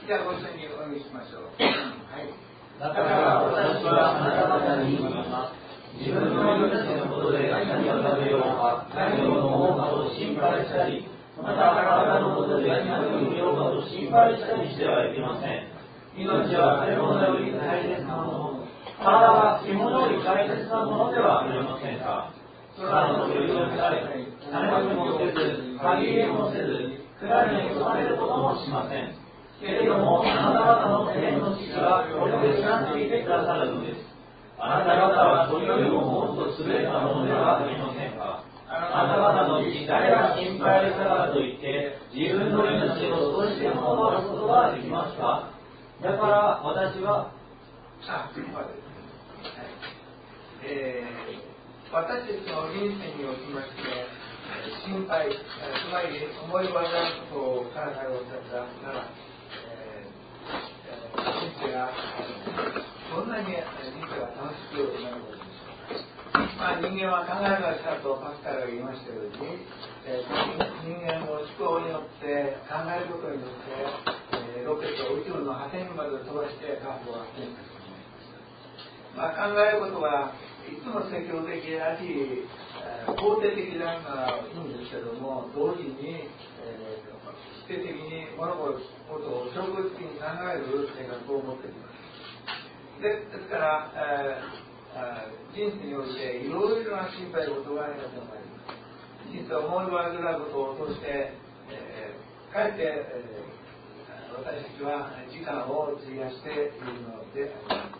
じゃあご一緒にお読みしましょう。はい。 だから私はあなた方に言います。自分の命のことで何を食べようか、何を飲もうかと心配したり、また体のことで何を見ようかと心配したりしてはいけません。命は食べ物より大切なもの、体は着物より大切なものではありませんか。空の鳥を見られ、種まきもせず、借り入れもせず、蔵に収めることもしません。けれども、あなた方の天の父がこれを養っていてくださるのです。あなた方は鳥よりももっと優れたものではありませんか。あなた方のうち誰が心配したからといって自分の命を少しでも守ることができますか。だから私は私たちの人生におきまして心配、つまり思い煩うことをからかいをされたなら、人生がどんなに人生が楽しくなることでしょうか。人間は考えがしたとパスカルが言いましたように、人間の思考によって考えることによってロケットを宇宙の果てにまで飛ばして科学を発展させてしまいました。考えることはいつも積極的であり肯定的なのがいいんですけども、同時に否定的に物事を消極的に考える性格を持っています。ですから、人生においていろいろな心配事があります。人生を思い煩うことを通して、かえって、私たちは時間を費やしているのであります。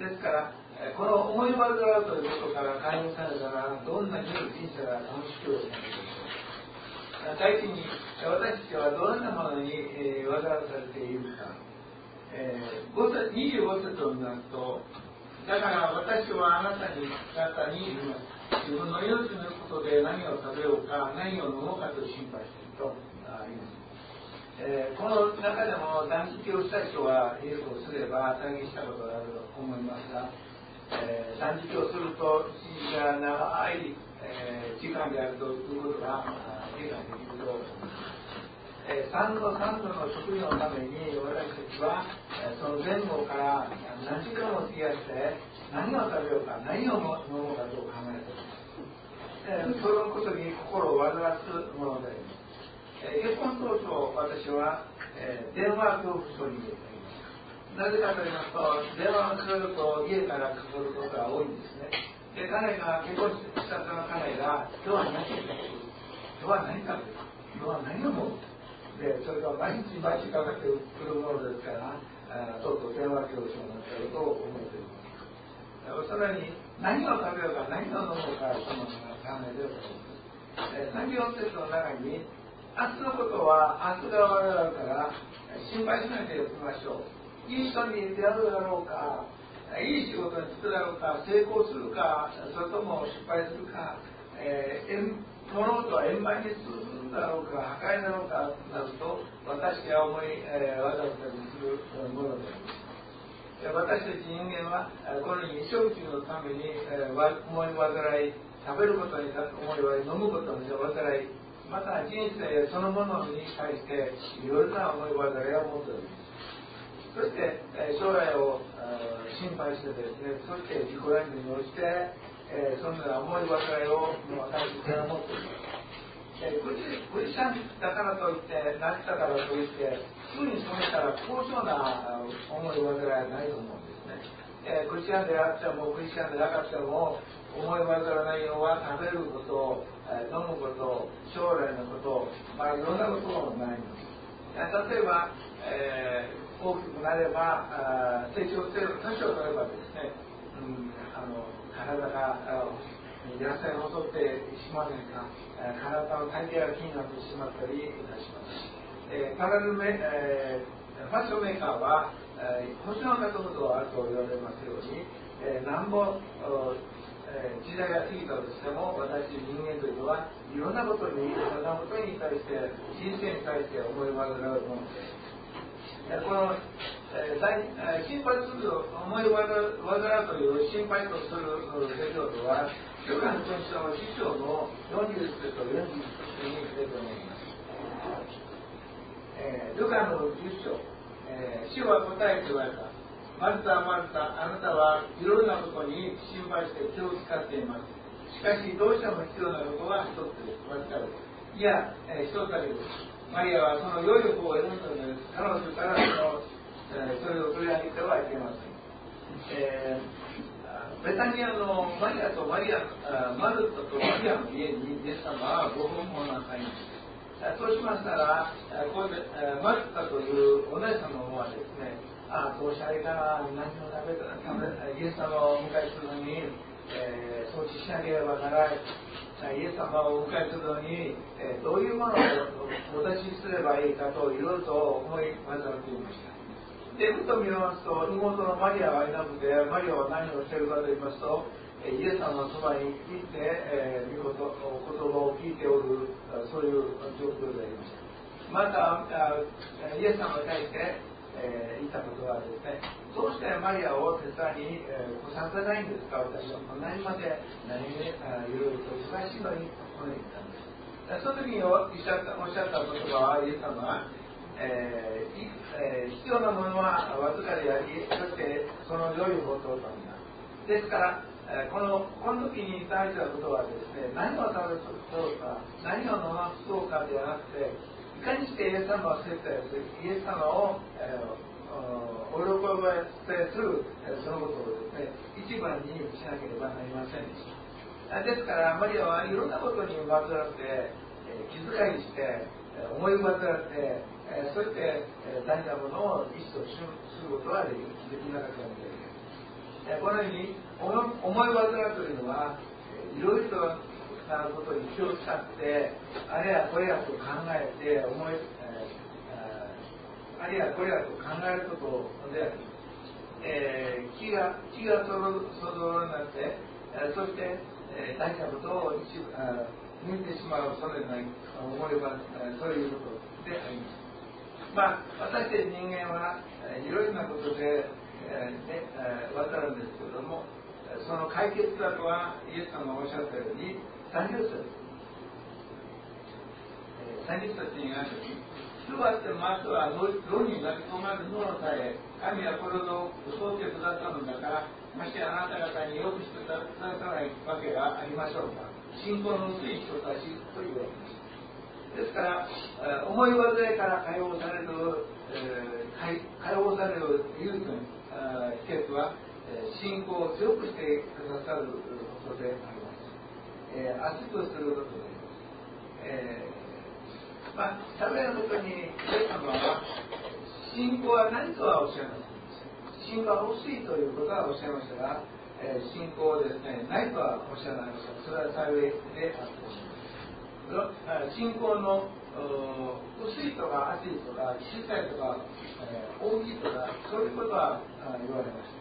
ですからこの思い煩うということから解放されたらどんなに人生が楽しくなるでしょう。第一に私たちはどんなものに煩わされているか。25節を見ますと、だから私はあなたに言います。自分の命のことで何を食べようか何を飲もうかと心配しているとあります。この中でも断食をした人はイエスをすれば体験したことがあると思いますが、断食をすると一日が長い、時間であるということが理解できると思います。3度の食事のために私たちはその前後から何時間も費やして何を食べようか何を飲もうかと考えています。そのことに心を煩わすものであります。結婚当初私は電話恐怖症に入れています。なぜかと言いますと電話をかかると家からかかることが多いんですね。で彼が結婚したての彼が今日は何食べる今日は何食べる今日は何を飲むでそれが毎日かかってくるものですからとうとう電話恐怖症になったと思っています。それに何を食べようか何を飲もうかというのが考えていると思います。34節の中に明日のことは明日が我々から心配しないでおきましょう。いい人に出会うだろうかいい仕事に就くだろうか成功するかそれとも失敗するか、物事は円満に進むだろうか破壊だろうかなどと私が思いわざわざにするものであります。私たち人間はこのように衣食住のために思い煩い食べることに思い煩い飲むことに煩いまた人生そのものに対していろいろな思い煩いを持っております。そして将来を心配してですねそして自己憐憫に応じてそんな思い煩いを私たちは持っています。クリスチャンだからといってなったからといってすぐに染めたら高尚な思い煩いはないと思うんですね。クリスチャンであってもクリスチャンでなかったも思い煩わないのは食べること飲むこと将来のこといろんなこともないんです。例えば、大きくなれば成長する年を取ればですね、体が野菜を取ってしまうのか体の体型が気になってしまったりいたします。ファッションメーカーは星の数ほどあると言われますようになんぼ時代が過ぎたとしても私人間というのはいろんなことに対して人生に対して思い煩うものです。この心配する思い煩うという心配とする出来事はルカの福音書の10章の40節と41節に出ております。ルカの10章主は答えて言われた。マルタ、マルタ、あなたはいろんなことに心配して気を使っています。しかしどうしても必要なことは一つです。わずかです。いや、一つだけです。マリアはその良い方を選んだのです。彼女からそれを取り上げてはいけません。ベタニアのマリアとマルタとマリアの家にイエス様はご訪問なさいました。そうしましたら、ここでマルタというお姉様はですね、どうしたらいいかな、何を食べたらイエス様をお迎えするのに、掃除しなければならない。イエス様をお迎えするのに、どういうものをお出しすればいいかといろいろと思い混ざっていました。で、ふと見ますと、妹のマリアがいなくて、マリアは何をしているかと言いますと、イエス様のそばにいて、言葉を聞いておる、そういう状況でありました。また、イエス様に対して言ったことはですね、どうしてマリアを手伝いに来させないんですか、私はこんなにまでいろいろと忙しいのにこのように言ったんです。その時におっしゃった言葉は、イエス様は、必要なものはわずかであり、そしてその良い方となります。ですからこの時に大事なことはですね、何を食べそうか、何を飲まそうかではなくて、いかにしてイエス様を接待する、イエス様をお喜ばせする、そのことをですね、一番にしなければなりませんでした。ですからマリアはいろんなことにまつわって、気遣いして、思いまつわって、そして大事なものを意思とすることはできなかったので、このように思い煩うというのは、いろいろなことに気を使って、あれやこれやと考えてあれやこれやと考えることであり、気がそぞろになって、そして大事なことを抜いてしまう、そのような思いはそういうことであります。私たち人間はいろいろなことで、分かるんですけれども、その解決策はイエス様がおっしゃったように30節にあるように、主はってまずは炉に巻き込まれるのをさえ、神はこれを教えてくださるんだから、ましてあなた方によくしてくださらないわけがありましょうか。信仰の薄い人たちと言われました。ですから、思い煩いから解放される唯一の秘訣は、信仰を強くしてくださることであります。熱くすることであります。食べることにイエス様は、信仰は何とはおっしゃいませんでした。信仰は薄いということはおっしゃいましたが、信仰ですね、ないとはおっしゃらないました。それは幸いであってほしい。信仰の薄いとか厚いとか小さいとか、大きいとか、そういうことは言われました。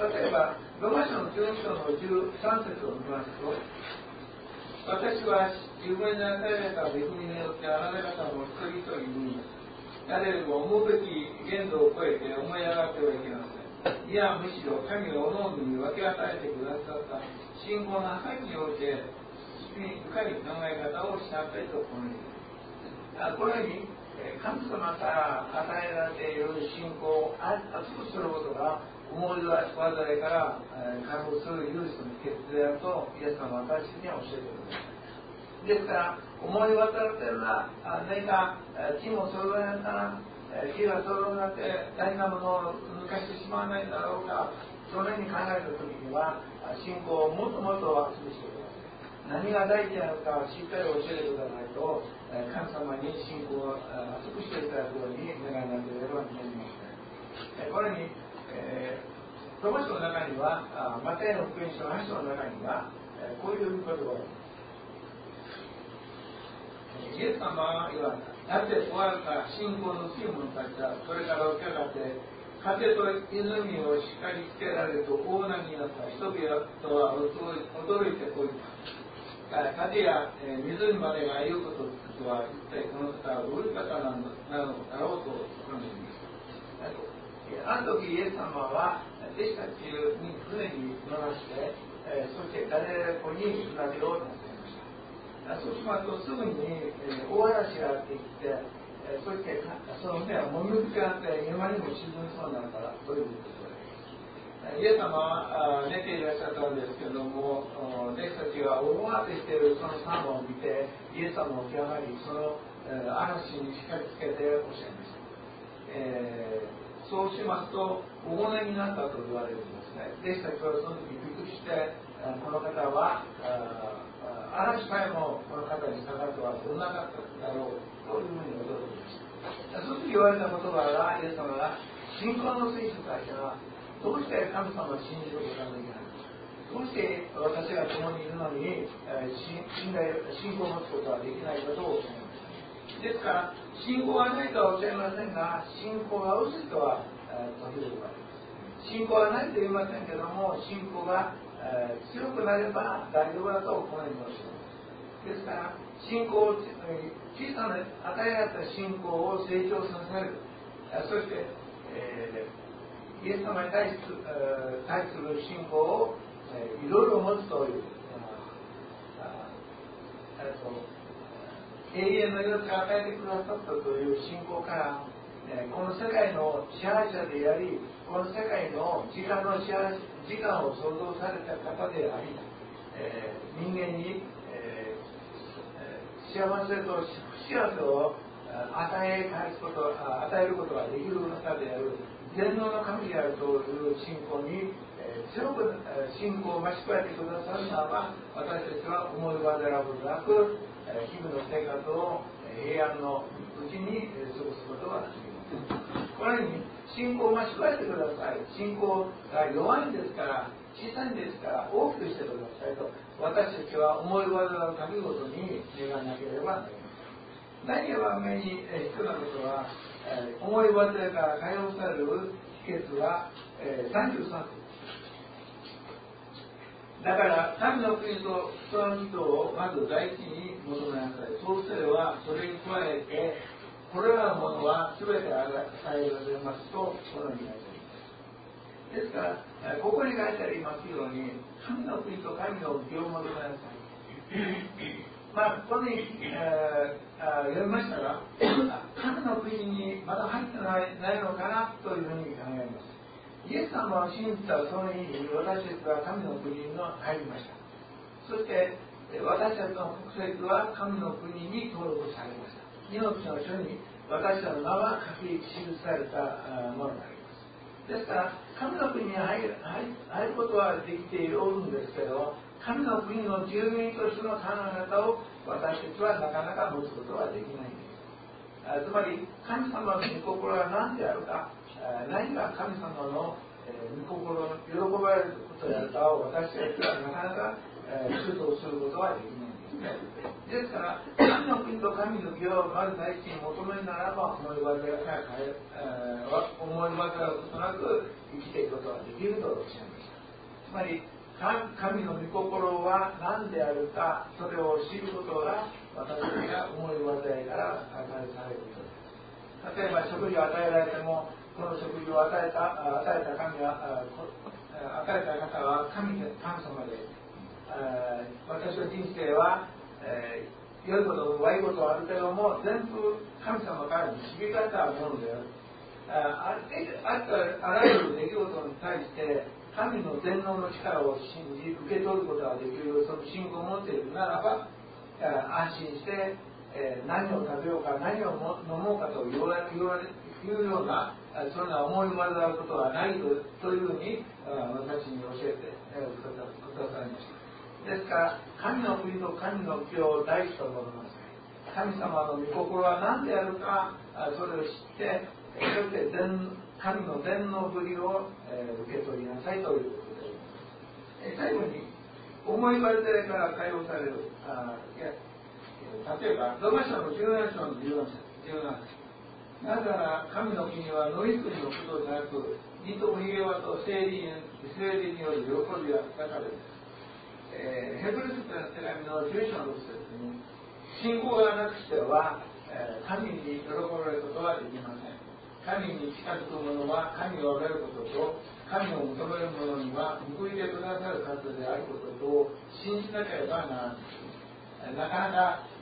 例えばローマ書の12章の13節を見ますと、私は自分に与えられた恵みによってあなた方も一人一人に誰よりも思うべき限度を超えて思い上がってはいけません。いやむしろ神が各々に分け与えてくださった信仰の範囲において深い考え方をしなさいとこのように神様から与えられている信仰を厚くすることが思い煩いから解放する唯一の秘訣であるとイエス様は私には教えてください。ですから思い煩っているのは何か気もそろえないかな、気がそろなって大事なものを抜かしてしまわないだろうか、そのように考えた時には信仰をもっともっと厚くしてください。何が大事なのかしっかり教えてくださいと、神様に信仰を厚くしていただくように願いなければなりません。これに、ローマ書の中には、マタイの福音書の8章の中には、こういう言葉があります。イエス様は言われた。なぜ終わるか信仰の強い者たちはそれから起き上がって風と泉をしっかりつけられると大波になった人々は驚いてこいた。風や湖までが言うことは一体この方はどういう方なのだろうと考えます。あの時イエス様は弟子たちに船に乗らせて、そしてガリラヤ湖に船出をなさいました。そうしますとすぐに大嵐があってきて、 そしてその船はもみ口があって山にも沈みそうになるからということで、イエス様は寝ていらっしゃったんですけども、弟子たちが思わずしているそのサーモンを見てイエス様を起き上がり、その嵐に叱りつけておっしゃいました。そうしますと大物になったと言われるんですね。弟子たちはその時びっくりして、この方は嵐さえもこの方に下がってはどんなかっただろうというふうに驚きました。その時言われた言葉が、イエス様が信仰の聖書たちはどうして神様を信じることができないのか、どうして私が共にいるのに信仰を持つことはできないかとおっしゃいました。ですから信仰がないとはおっしゃいませんが、信仰が薄いとは時々あります。信仰はないと言いませんけども、信仰が強くなれば大丈夫だとこのようにおっしゃいます。ですから信仰を小さな与えられた信仰を成長させる、そして、イエス様に対する信仰をいろいろ持つという永遠の命を与えてくださったという信仰から、この世界の支配者であり、この世界の時間を創造された方であり、人間に、幸せと不幸せを与えることができる方である全能の神であるという信仰に、強く信仰を増し加えてくださるならば、私たちは思い煩うことなく日々の生活を平安のうちに過ごすことができます。このように信仰を増し加えてください。信仰が弱いんですから、小さいんですから大きくしてくださいと、私たちは思い煩う神ごとに願わなければなりません。第2番目に必要なことは、思い煩いから解放される秘訣は、33節。だから神の国と人の人をまず第一に求めなさい。そうすればそれに加えてこれらのものは全て与えられますとこのように書いてあります。ですからここに書いてありますように、神の国と神の義を求めなさい。ここに、読みましたが、神の国にまだ入ってないのかなというふうに考えます。イエス様を信じたその日に私たちは神の国に入りました。そして私たちの国籍は神の国に登録されました。命の書に私たちの名は書き記されたものがあります。ですから神の国に入ることはできておるんですけど、神の国の住民としての考え方を私たちはなかなか持つことはできないんです。つまり神様の御心は何であるか、何が神様の御心の喜ばれることであるかを私たちはなかなか主導することはできないんですね。ですから神の国と神の義をまず第一に求めるならば、思い煩うことなく生きていくことができるとおっしゃいました。つまり神の御心は何であるか、それを知ることが私たちが思い煩いから与えられることです。例えば食事を与えられても、この食事を与えた方は神様で、私の人生は、良いこと悪いことはあるけども全部神様から導かれたものである。あらゆる出来事に対して神の全能の力を信じ受け取ることができる、その信仰を持っているならば、安心して、何を食べようか何を飲もうかと言うようなそんな思い煩うことはないというふうに私に教えてくださいました。ですから神の国と神の義を第一と求めなさい。神様の御心は何であるか、それを知ってそして神の全能ぶりを受け取りなさいということであります。最後に思い煩いから解放される、例えばローマ書の17章の17なぜなら神の国は野いくりのことでなく、義と平和と聖霊による喜びがだからです。ヘブル人の手紙の11章の6節に、信仰がなくしては神に喜ばれることはできません。神に近づく者は神を分かることと、神を求める者には報いてくださる方であることと信じなければならない。なかなか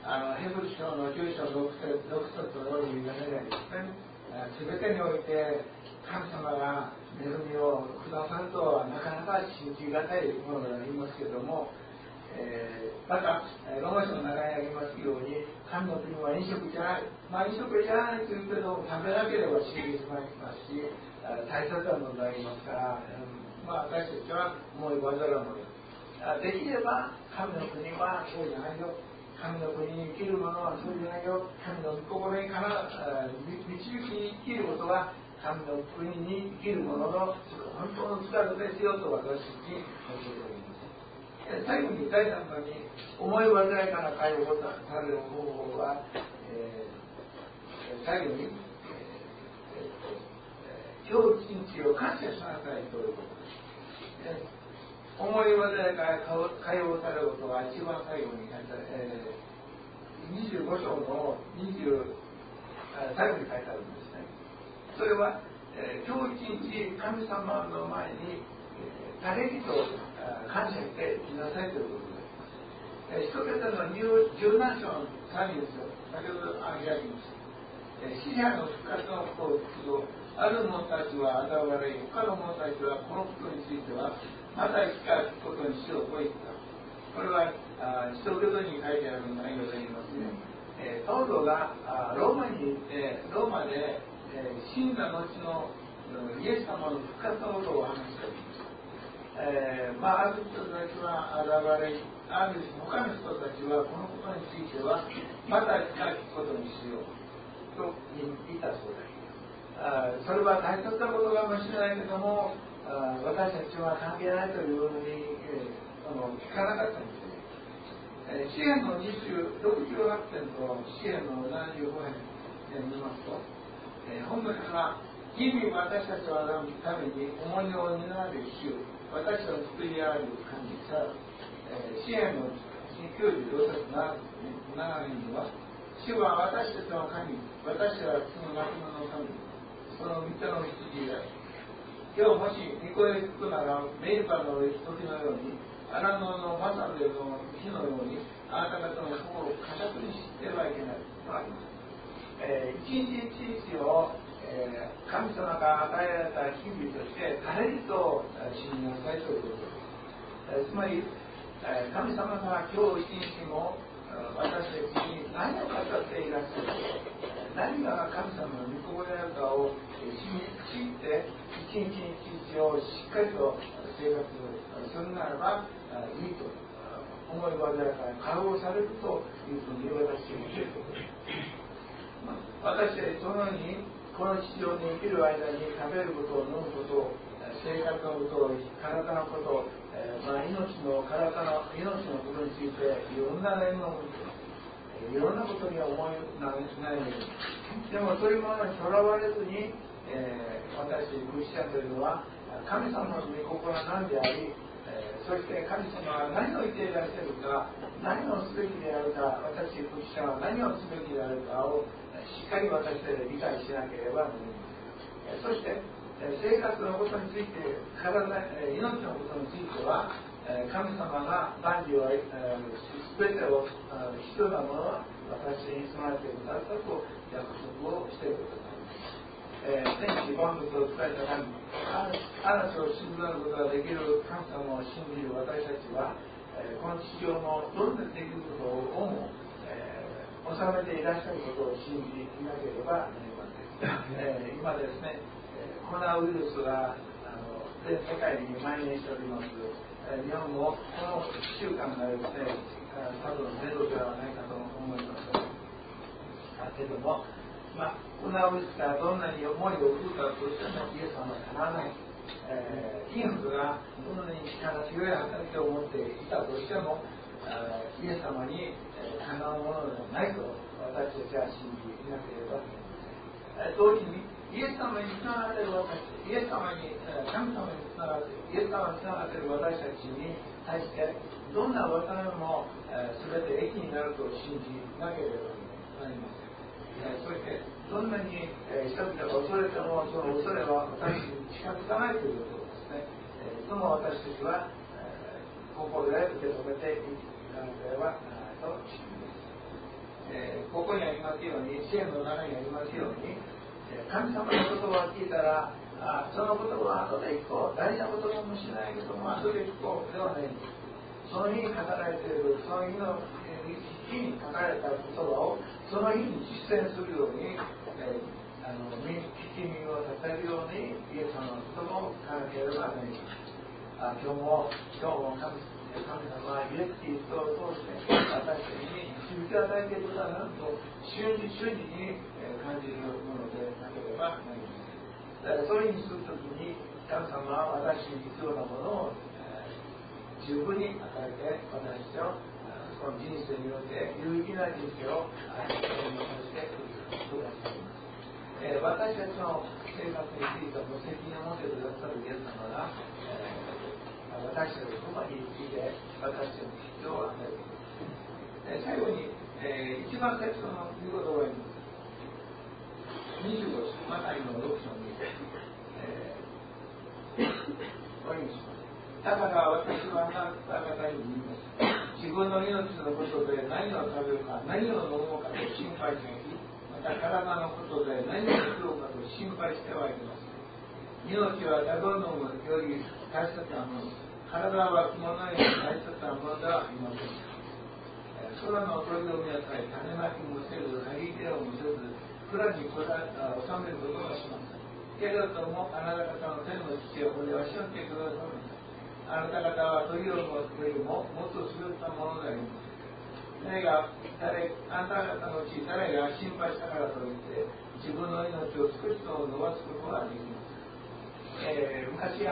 ヘブル書の10章6節のように言われるですね、すべてにおいて神様が恵みをくださるとはなかなか信じがたいものがありますけども、またローマ書の中にありますように、神の国は飲食じゃない、飲食じゃないというけど食べなければ死んでしまいますし、大切なものがありますから、私たちは思い煩うものできれば神の国はそうじゃないよ、神の国に生きる者はそうじゃないよ、神の御心にから導きに生きることが神の国に生きる者の本当の力ですよと私たちに教えております。最後に第3番に思い煩いから解放される方法は、最後に、今日一日を感謝しなさいということです。思い煩いから解放されることは一番最後に25章の最後に書いてあるんですね。それは、今日一日神様の前に誰にと感謝していなさいということです。一桁の17章の3節を先ほど開きました。死者の復活のことを聞くと、ある者たちは嘲笑い、他の者たちはこのことについてはまたいつか聞くことにしようと言った。これは一桁に書いてある内容で言いますね。パウロがローマに行ってローマで死んだ後のイエス様の復活のことを話しております。ある人たちは嘲笑い、ある他の人たちはこのことについてはまたいつか聞くことにしようと言ったそうです。それは大切なことかもしれないけども、私たちは関係ないというふうに聞かなかったんですね。詩篇の68編と詩篇の75編で見ますと、本文から日々私たちはために重荷を担われる主、私を救いある神さ、詩篇の96節7編には、主は私たちの神、私はその亡き者の神、その御手の羊である。今日もし御声を聞くなら、メルカの時のように、荒野のマサルの日のように、あなた方の心を固くにしてはいけないとあります。一日一日を、神様が与えられた日々として誰にと信じなさいということです。つまり、神様が今日一日も私たちに何を語っていらっしゃるか、何が神様の御心であるかを知って一日一日をしっかりと生活するならばいいと思い煩いから解放されるというふうに私は言っているところです。私たちそのようにこの地上に生きる間に食べることを飲むことを生活のことを体のことを、命のことについていろんな念のいろんなことには思いないのです。でもそういうものにとらわれずに、私クリスチャンというのは神様の御心は何であり、そして神様は何を言っていらっしゃるか、何をすべきであるか、私クリスチャンは何をすべきであるかをしっかり私たちで理解しなければなりません。そして生活のことについて、命のことについては神様が万事を全てを必要なものは私に備えてくださったと約束をしていることです。天地万物を伝えた神、嵐を信ずることができる神様を信じる私たちは、この地上のどんなできることをも、収めていらっしゃることを信じなければなりません。今ですね、コロナウイルスが全世界に蔓延しております。日本もこの1週間がですね、多分ゼロではないかと思いますけども、コロナウイルスがどんなに思いを送るかとしてもイエス様はかなわない。インフルがどんなに力強い働きを持っていたとしても、イエス様にかなうものではないと私たちは信じなければなりません。同時にイエス様につながっている私たち、イエス様に神様につながってイエス様につながっている私たちに対してどんな技も全て益になると信じなければなりません。そしてどんなに人々が恐れてもその恐れは私たちに近づかないということですね。その私たちは心で受け止めていかなければならないと信じます。 ここにありますように、支援の中にありますように、神様の言葉を聞いたら、その言葉は後で聞こう、大事な言葉もしないけども後で聞こうではないんです。その日に語られている、その日の日に書かれた言葉をその日に実践するように、聞き耳を立てるようにイエス様の言葉を書かなければなりません。今日も神様はイエス・キリストを通して私たちに導き与えていることだなと瞬時に感じるものでなければなりません。だからそれにするときに神様は私に必要なものを十分に与えて私をこの人生において有意義な人生を歩みさせてくださいます。私たちの生活についても責任を持ってくださるイエス様が私たちのそばにいて私たちの必要を与えています。最後に、一番最初の見事を言います。25章、マタイの6章に、お読みします。だから私はあなた方に言います。自分の命のことで何を食べるか何を飲もうかと心配しない。また体のことで何をしようかと心配してはいけません。命は食べ物より大切なものです。体は着物より大切なものではありません。空の鳥を見なさい。種まきもせず、張り入れをもせず、蔵に収めることがします。けれども、あなた方の天の父はこれはしなってくださいます。あなた方は鳥よりももっと優れたものであります。あなた方のうち誰が心配したからといって自分の命を少しでも伸ばすことはできます。昔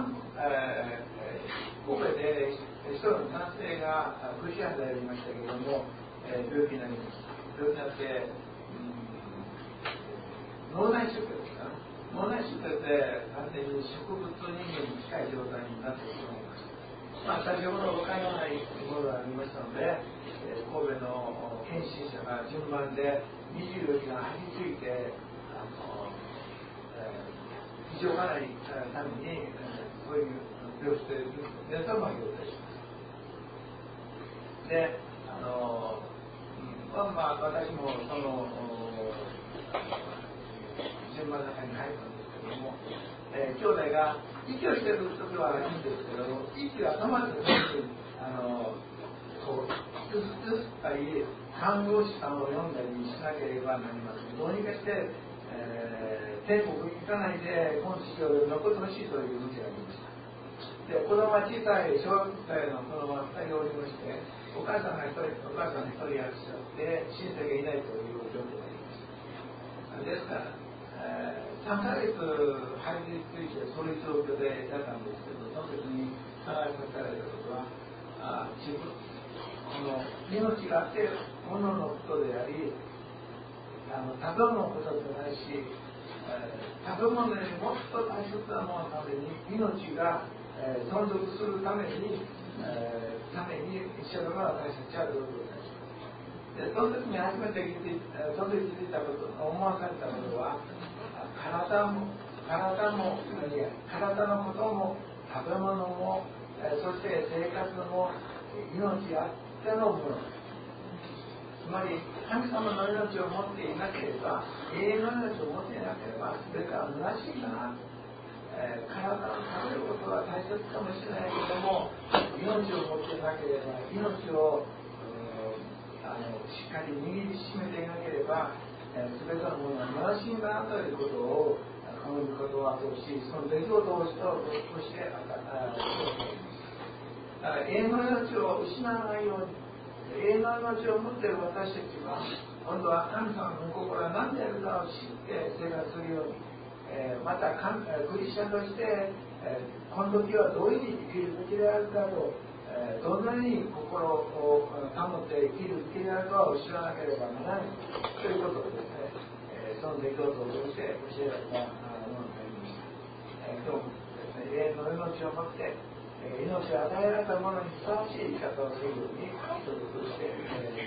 神戸で一人の男性がクリスチャンでありましたけれども、病気になりました。病気になって脳内出血ですか。脳内出血で完全に植物人間に近い状態になってしまいました。先ほどお金がないものがありましたので、神戸の検診者が順番で24時間張り付いて異常がないためにそういう病室で熱をまきをいたします。で、私もその順番の中に入ったんですけども、兄弟が息をしている時はいいんですけども、息が止まるときにこうずったり看護師さんを呼んだりしなければなりません。どうにかして天国に行かないでこの地球を残ってほしいという道がありました。で、子供は小さい小学生の子供は2人おりまして、お母さん1人いらっしゃって親戚がいないという状況がありました。ですから3ヶ月入りついてそういう状況でやったんですけど、その時に話されたことは自分の命があってもののことであり、食べ物のことでないし、食べ物よりもっと大切なもののために命が存続するために一生懸命私たちは努力をいたします。で、その時に初めて気づいたこと、思わされたことは、体のことも食べ物も、そして生活も命あってのもの。つまり神様の命を持っていなければ、永遠の命を持っていなければ全ては虚しいな。体を食べることは大切かもしれないけども、命を持っていなければ、命をしっかり握りしめていなければ、全てのものは虚しいんだということをこの御言葉を通し、その出来事を通してだから永遠の命を失わないように、永遠の命を持っている私たちは今度は神様の御心は何であるかを知って生活するように、またクリスチャンとしてこの時はどういうふうに生きるべきであるかと、どんなに心を保って生きるべきであるかを知らなければならないということをですね、その出来事を通して教えられたものになりました。今日もですね、永遠の命を持って命を与えられたものにふさわしい生き方をするように努力して、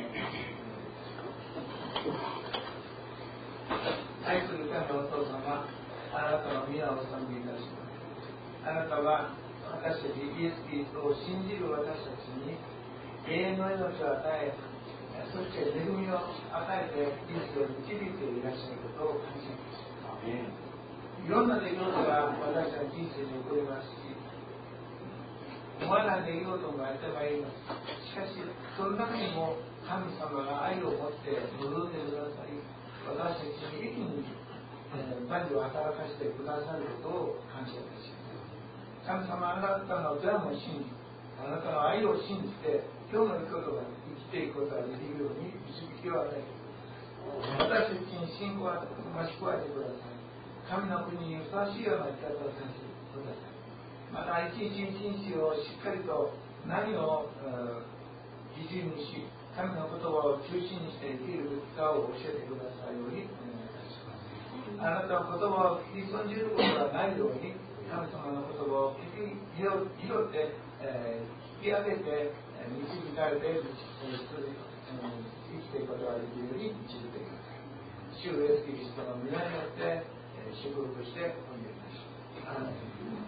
愛する神のお父様、あなたの皆を賛美いたします。あなたは私たちイエス・キリストを信じる私たちに永遠の命を与え、 そして恵みを与えて人生を導いていらっしゃることを感謝します。いろんな出来事が私たちの人生に起こりますし、思わない出来事もやってまいります。しかしその中にも神様が愛を持って望んでくださり、私たちに一気に万事を働かせてくださることを感謝いたします。神様、あなたのドラマを信じ、あなたの愛を信じて今日の御言葉に生きていくことができるように導きを与えてください。私たちに信仰を増し加えてください。神の国にふさわしいような生き方をさせてください。また一日一日をしっかりと何を基準にし、神の言葉を中心にして生きるかを教えてくださるようにお願いいたします。あなたの言葉を聞き損じることがないように、神様の言葉を拾って、引き上げて導かれて生きていくことができるように導いてください。主イエスキリストの皆によって祝福してお願いします。